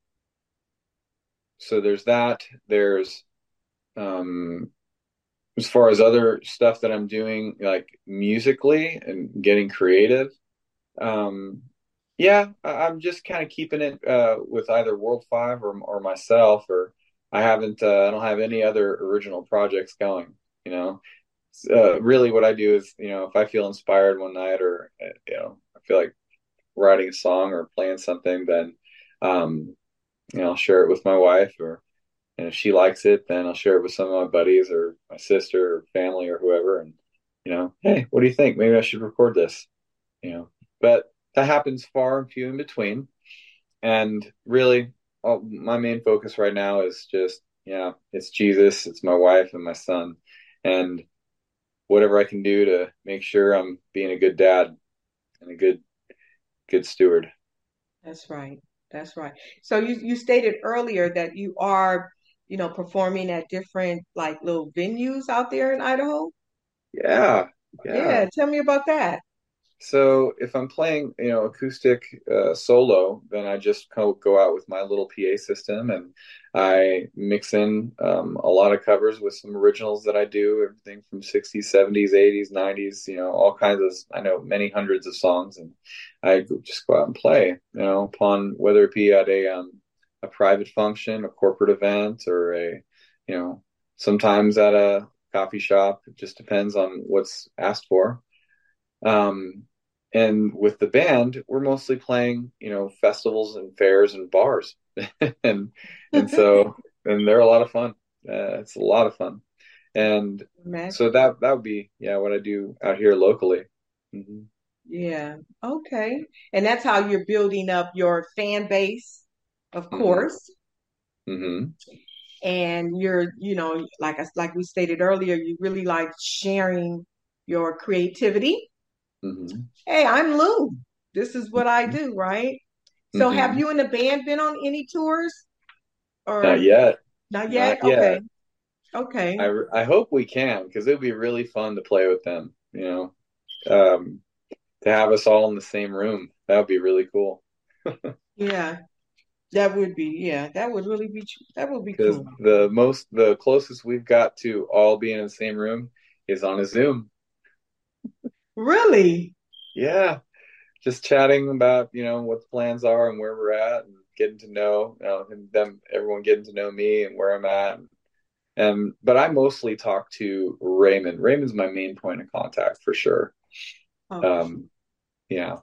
so there's that. There's, um, as far as other stuff that I'm doing, like musically and getting creative, um, yeah, I, I'm just kind of keeping it uh, with either World Five or or myself, or I haven't, uh, I don't have any other original projects going, you know. Uh, really what I do is, you know, if I feel inspired one night or, uh, you know, I feel like writing a song or playing something, then, um, you know, I'll share it with my wife or, and if she likes it, then I'll share it with some of my buddies or my sister or family or whoever. And, you know, hey, what do you think? Maybe I should record this, you know, but that happens far and few in between. And really, all, my main focus right now is just, yeah, it's Jesus, it's my wife and my son. And whatever I can do to make sure I'm being a good dad and a good, good steward. That's right. That's right. So you you stated earlier that you are, you know, performing at different like little venues out there in Idaho. Yeah. Yeah. Yeah, tell me about that. So if I'm playing, you know, acoustic uh, solo, then I just go, go out with my little P A system and I mix in um, a lot of covers with some originals that I do, everything from sixties, seventies, eighties, nineties, you know, all kinds of, I know many hundreds of songs, and I go- just go out and play, you know, upon whether it be at a um, a private function, a corporate event, or a, you know, sometimes at a coffee shop. It just depends on what's asked for. Um, and with the band, we're mostly playing, you know, festivals and fairs and bars, and and so and they're a lot of fun. Uh, it's a lot of fun, and so Imagine. that that would be yeah what I do out here locally. Hmm. Yeah. Okay. And that's how you're building up your fan base, of Hmm. course. Hmm. And you're, you know, like I, like we stated earlier, you really like sharing your creativity. Hmm. Hey, I'm Lou. This is what I do, right? So have Hmm. you and the band been on any tours Not or yet, not not yet? Okay. yet. Okay. I I hope we can because it would be really fun to play with them. You know, um, to have us all in the same room, that would be really cool. Yeah. That would be, yeah, that would really be, that would be Because cool. the most the closest we've got to all being in the same room is on a Zoom. Really? Yeah, just chatting about, you know, what the plans are and where we're at and getting to know, you know, and them everyone getting to know me and where I'm at. And but I mostly talk to Raymond. Raymond's my main point of contact for sure. Okay. Um, yeah,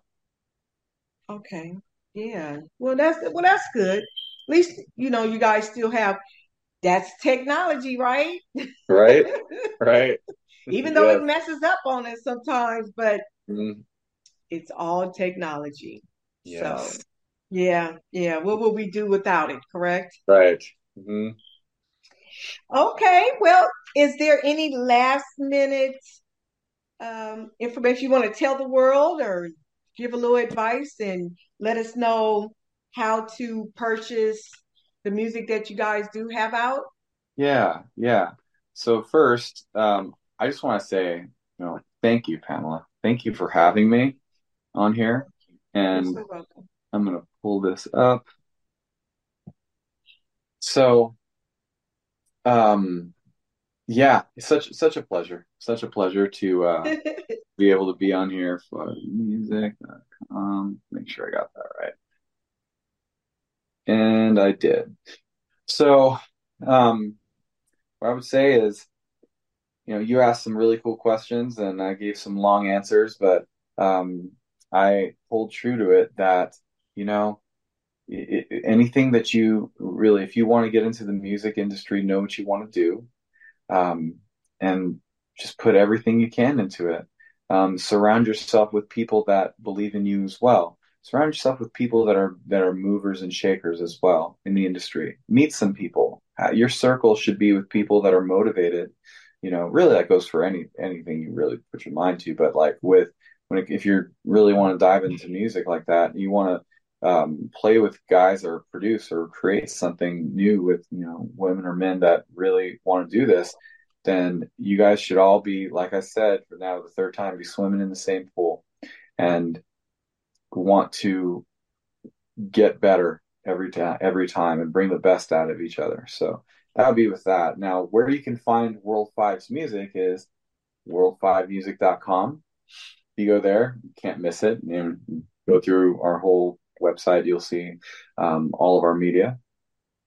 Okay. Yeah. Well, that's well, that's good. At least, you know, you guys still have that's technology, right? right, right. Even though it Yes. messes up on us sometimes, but Mm, it's all technology. So, yes. yeah, yeah. What would we do without it, correct? Right. Hmm. Okay. Well, is there any last minute um, information you want to tell the world or give a little advice and let us know how to purchase the music that you guys do have out? Yeah, yeah. So first, um, I just want to say, you know, thank you, Pamela. Thank you for having me on here. You're And so welcome. I'm gonna pull this up. So, um, yeah, it's such such a pleasure. Such a pleasure to uh be able to be on here for music. Um, make sure I got that right. And I did. So, um, what I would say is, you know, you asked some really cool questions and I gave some long answers, but um, I hold true to it that, you know, i i anything that you really, if you want to get into the music industry, know what you want to do, um, and just put everything you can into it. Um, surround yourself with people that believe in you as well. Surround yourself with people that are that are movers and shakers as well in the industry. Meet some people. Uh, your circle should be with people that are motivated. You know, really that goes for any anything you really put your mind to. But like with when it, if you really want to dive into music like that, you want to um, play with guys or produce or create something new with, you know, women or men that really want to do this, then you guys should all be, like I said, for now the third time, be swimming in the same pool and want to get better every time, every time, and bring the best out of each other. So that would be with that. Now, where you can find World Five's music is world five music dot com. You go there, you can't miss it. And go through our whole website, you'll see um, all of our media.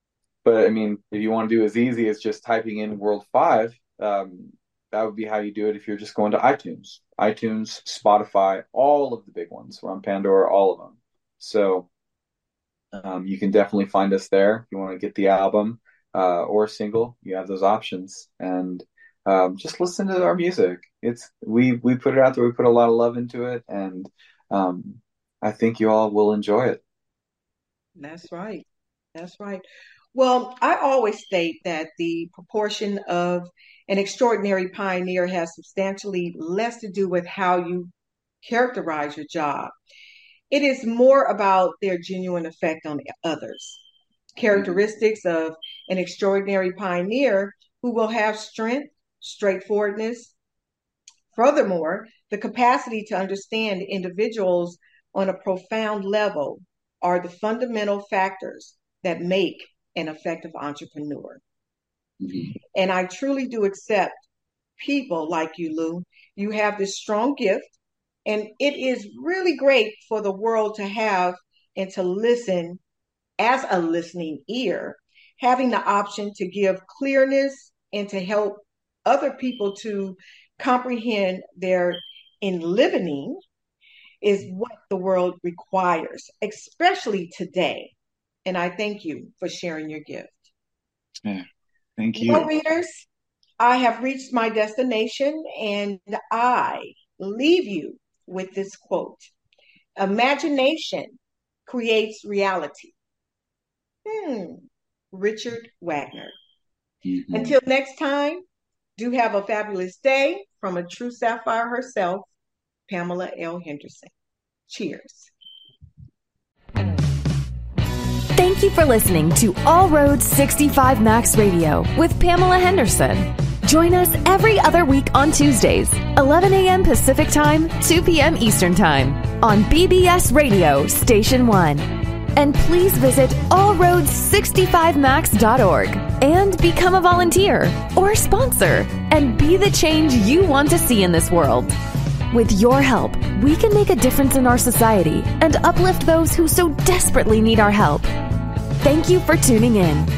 but I mean, if you want to do as easy as just typing in World five, um, that would be how you do it if you're just going to iTunes. iTunes, Spotify, all of the big ones. We're on Pandora, all of them. So um, you can definitely find us there if you want to get the album uh, or single. You have those options, and um, just listen to our music. It's we we put it out there. We put a lot of love into it, and um, I think you all will enjoy it. That's right. That's right. Well, I always state that the proportion of an extraordinary pioneer has substantially less to do with how you characterize your job. It is more about their genuine effect on others. Characteristics of an extraordinary pioneer who will have strength, straightforwardness. Furthermore, the capacity to understand individuals on a profound level are the fundamental factors that make an effective entrepreneur. Mm-hmm. And I truly do accept people like you, Lou. You have this strong gift, and it is really great for the world to have and to listen as a listening ear, having the option to give clearness and to help other people to comprehend their enlivening is what the world requires, especially today. And I thank you for sharing your gift. Yeah, thank you. Well, readers, I have reached my destination, and I leave you with this quote. Imagination creates reality. Hmm. Richard Wagner. Mm-hmm. Until next time, do have a fabulous day. From a true sapphire herself, Pamela L. Henderson. Cheers. Thank you for listening to All Roads sixty-five Max Radio with Pamela Henderson. Join us every other week on Tuesdays, eleven a.m. Pacific Time, two p.m. Eastern Time on B B S Radio Station one. And please visit all roads sixty-five max dot org and become a volunteer or sponsor and be the change you want to see in this world. With your help, we can make a difference in our society and uplift those who so desperately need our help. Thank you for tuning in.